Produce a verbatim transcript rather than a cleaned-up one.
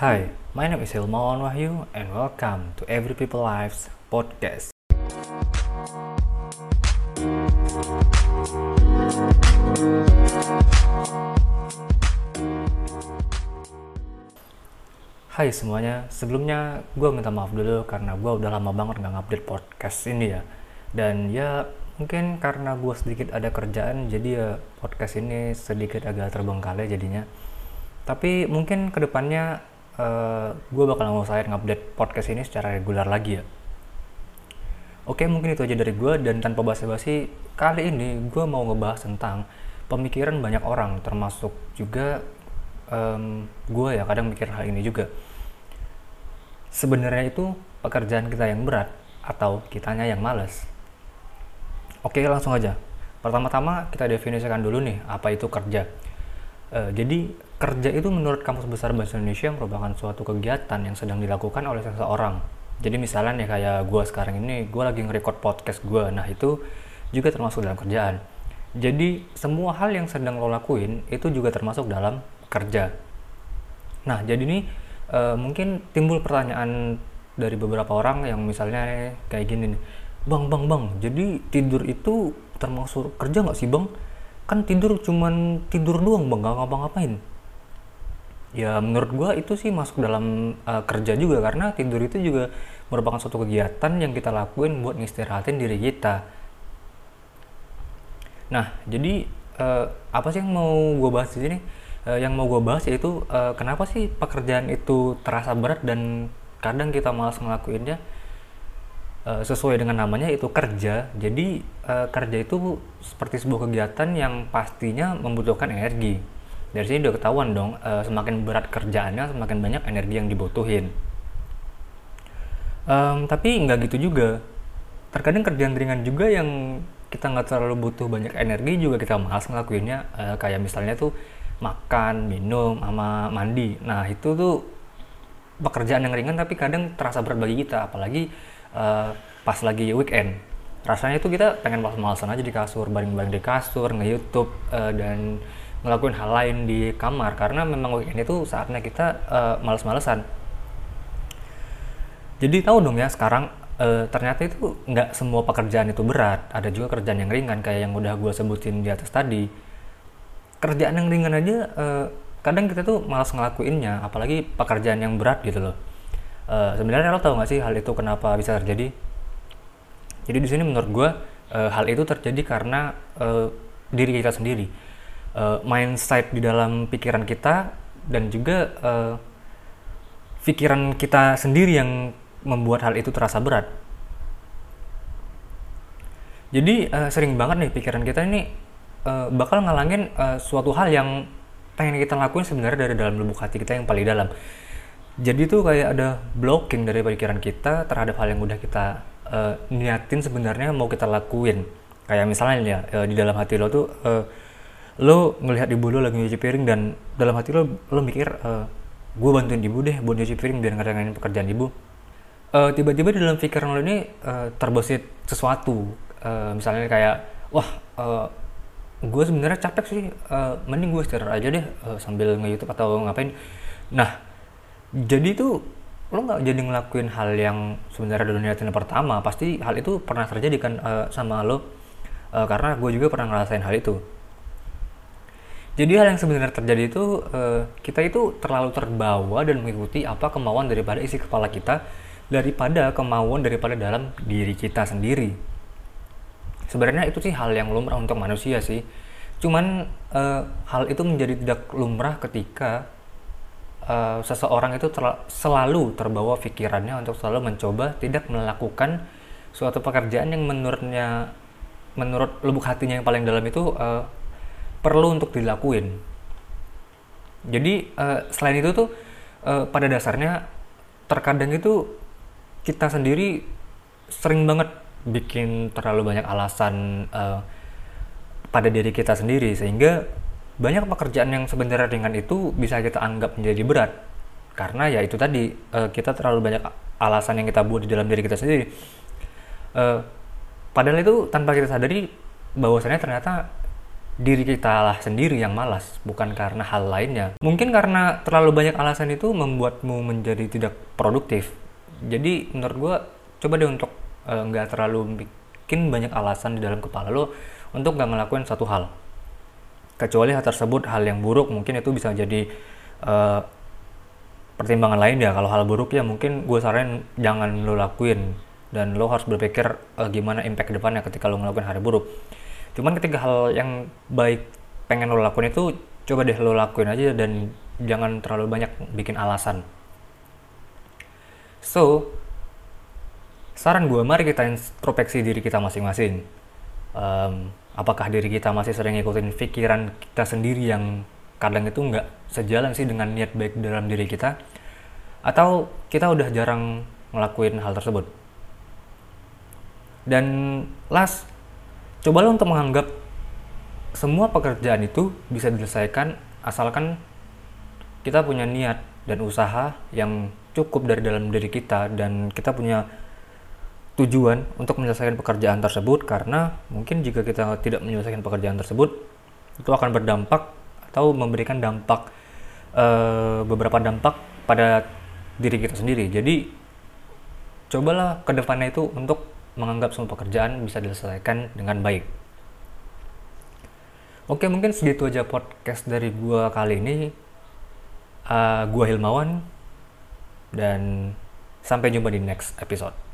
Hi, my name is Hilmawan Wahyu and welcome to Every People Lives podcast. Hai semuanya, sebelumnya gue minta maaf dulu karena gue udah lama banget gak ngupdate podcast ini ya. Dan ya mungkin karena gue sedikit ada kerjaan, jadi ya podcast ini sedikit agak terbengkalai jadinya. Tapi mungkin kedepannya uh, gue bakal ngusahain ngupdate podcast ini secara reguler lagi ya. Oke, mungkin itu aja dari gue, dan tanpa basa-basi, kali ini gue mau ngebahas tentang pemikiran banyak orang, termasuk juga um, gue ya kadang mikir hal ini juga. Sebenarnya itu pekerjaan kita yang berat atau kitanya yang malas? Oke, langsung aja. Pertama-tama kita definisikan dulu nih apa itu kerja. Uh, jadi kerja itu menurut Kamus Besar Bahasa Indonesia merupakan suatu kegiatan yang sedang dilakukan oleh seseorang. Jadi misalnya nih kayak gue sekarang ini, gue lagi nge-record podcast gue, nah itu juga termasuk dalam kerjaan. Jadi semua hal yang sedang lo lakuin itu juga termasuk dalam kerja. Nah jadi nih uh, mungkin timbul pertanyaan dari beberapa orang yang misalnya kayak gini nih, Bang, bang, bang, jadi tidur itu termasuk kerja nggak sih bang? Kan tidur cuman tidur doang bang, nggak ngapa-ngapain. Ya menurut gue itu sih masuk dalam uh, kerja juga, karena tidur itu juga merupakan suatu kegiatan yang kita lakuin buat ngistirahatin diri kita. Nah jadi uh, apa sih yang mau gue bahas di sini? Uh, yang mau gue bahas yaitu uh, kenapa sih pekerjaan itu terasa berat dan kadang kita malas ngelakuinnya. Uh, sesuai dengan namanya itu kerja. Jadi uh, kerja itu seperti sebuah kegiatan yang pastinya membutuhkan energi. Dari sini udah ketahuan dong, uh, semakin berat kerjaannya semakin banyak energi yang dibutuhin. Um, tapi nggak gitu juga. Terkadang kerjaan ringan juga yang kita nggak terlalu butuh banyak energi juga kita malas ngelakuinnya. Uh, kayak misalnya tuh makan, minum, sama mandi. Nah itu tuh pekerjaan yang ringan tapi kadang terasa berat bagi kita, apalagi uh, pas lagi weekend. Rasanya tuh kita pengen malas-malasan aja di kasur, baring-baring di kasur, nge-youtube, uh, dan ngelakuin hal lain di kamar, karena memang weekend itu saatnya kita uh, malas-malasan. Jadi tahu dong ya sekarang uh, ternyata itu nggak semua pekerjaan itu berat, ada juga kerjaan yang ringan kayak yang udah gue sebutin di atas tadi. Kerjaan yang ringan aja uh, kadang kita tuh malas ngelakuinnya, apalagi pekerjaan yang berat gitu loh. Uh, sebenarnya lo tau nggak sih hal itu kenapa bisa terjadi? Jadi di sini menurut gue uh, hal itu terjadi karena uh, diri kita sendiri. Uh, mindset di dalam pikiran kita dan juga uh, pikiran kita sendiri yang membuat hal itu terasa berat. Jadi uh, sering banget nih pikiran kita ini uh, bakal ngalangin uh, suatu hal yang pengen kita lakuin sebenarnya dari dalam lubuk hati kita yang paling dalam. Jadi tuh kayak ada blocking dari pikiran kita terhadap hal yang udah kita uh, niatin sebenarnya mau kita lakuin. Kayak misalnya ya uh, di dalam hati lo tuh uh, lo ngelihat ibu lo lagi nyuci piring dan dalam hati lo lo mikir uh, gue bantuin ibu deh buat nyuci piring biar ngerjain pekerjaan ibu. Uh, tiba-tiba di dalam pikiran lo ini uh, terbesit sesuatu, uh, misalnya kayak wah uh, gue sebenarnya capek sih, uh, mending gue istirahat aja deh uh, sambil nge-youtube atau ngapain. Nah jadi tuh lo nggak jadi ngelakuin hal yang sebenarnya dari niatin pertama. Pasti hal itu pernah terjadi kan uh, sama lo, uh, karena gue juga pernah ngerasain hal itu. Jadi hal yang sebenarnya terjadi itu uh, kita itu terlalu terbawa dan mengikuti apa kemauan daripada isi kepala kita daripada kemauan daripada dalam diri kita sendiri. Sebenarnya itu sih hal yang lumrah untuk manusia sih. Cuman uh, hal itu menjadi tidak lumrah ketika uh, seseorang itu terla- selalu terbawa pikirannya untuk selalu mencoba tidak melakukan suatu pekerjaan yang menurutnya menurut lubuk hatinya yang paling dalam itu uh, perlu untuk dilakuin. Jadi uh, selain itu tuh uh, pada dasarnya terkadang itu kita sendiri sering banget bikin terlalu banyak alasan uh, pada diri kita sendiri, sehingga banyak pekerjaan yang sebenarnya ringan itu bisa kita anggap menjadi berat karena ya itu tadi uh, kita terlalu banyak alasan yang kita buat di dalam diri kita sendiri. Uh, padahal itu tanpa kita sadari bahwasannya ternyata diri kita lah sendiri yang malas, bukan karena hal lainnya. Mungkin karena terlalu banyak alasan itu membuatmu menjadi tidak produktif. Jadi menurut gue, coba deh untuk eh, nggak uh, terlalu bikin banyak alasan di dalam kepala lo untuk nggak ngelakuin satu hal. Kecuali hal tersebut hal yang buruk, mungkin itu bisa jadi uh, pertimbangan lain ya. Kalau hal buruk ya mungkin gue saranin jangan lo lakuin, dan lo harus berpikir uh, gimana impact depannya ketika lo ngelakuin hal buruk. Cuman ketika hal yang baik pengen lo lakuin itu, coba deh lo lakuin aja dan jangan terlalu banyak bikin alasan. So, saran gue, mari kita introspeksi diri kita masing-masing. Um, apakah diri kita masih sering ngikutin pikiran kita sendiri yang kadang itu nggak sejalan sih dengan niat baik dalam diri kita? Atau kita udah jarang ngelakuin hal tersebut? Dan last, cobalah untuk menganggap semua pekerjaan itu bisa diselesaikan asalkan kita punya niat dan usaha yang cukup dari dalam diri kita, dan kita punya tujuan untuk menyelesaikan pekerjaan tersebut. Karena mungkin jika kita tidak menyelesaikan pekerjaan tersebut, itu akan berdampak atau memberikan dampak e, beberapa dampak pada diri kita sendiri. Jadi cobalah ke depannya itu untuk menganggap semua pekerjaan bisa diselesaikan dengan baik. Oke, mungkin segitu aja podcast dari gua kali ini. Uh, gua Hilmawan, dan sampai jumpa di next episode.